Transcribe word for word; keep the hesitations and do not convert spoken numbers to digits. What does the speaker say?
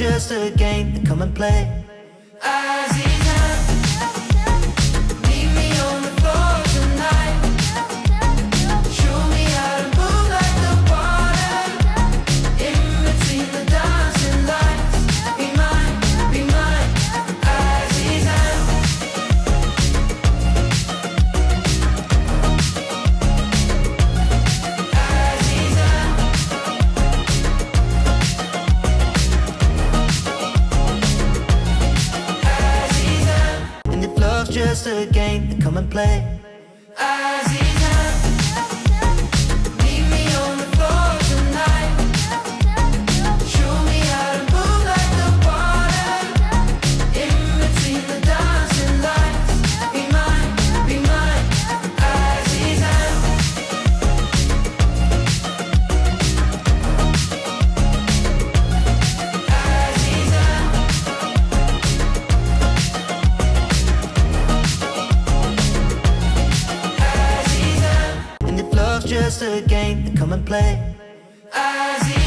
just a game, come and play. Azizan, meet me on the floor tonight. Show me how to move like the water. In between the dancing lights. Be mine, be mine, Azizan. Azizan. And if love's just a game, then come and play. Azizan, meet me on the floor tonight. Show me how to move like the water. In between the dancing lights. Be mine, be mine, Azizan. Azizan. And if love's just a game, then come and play. Azizan.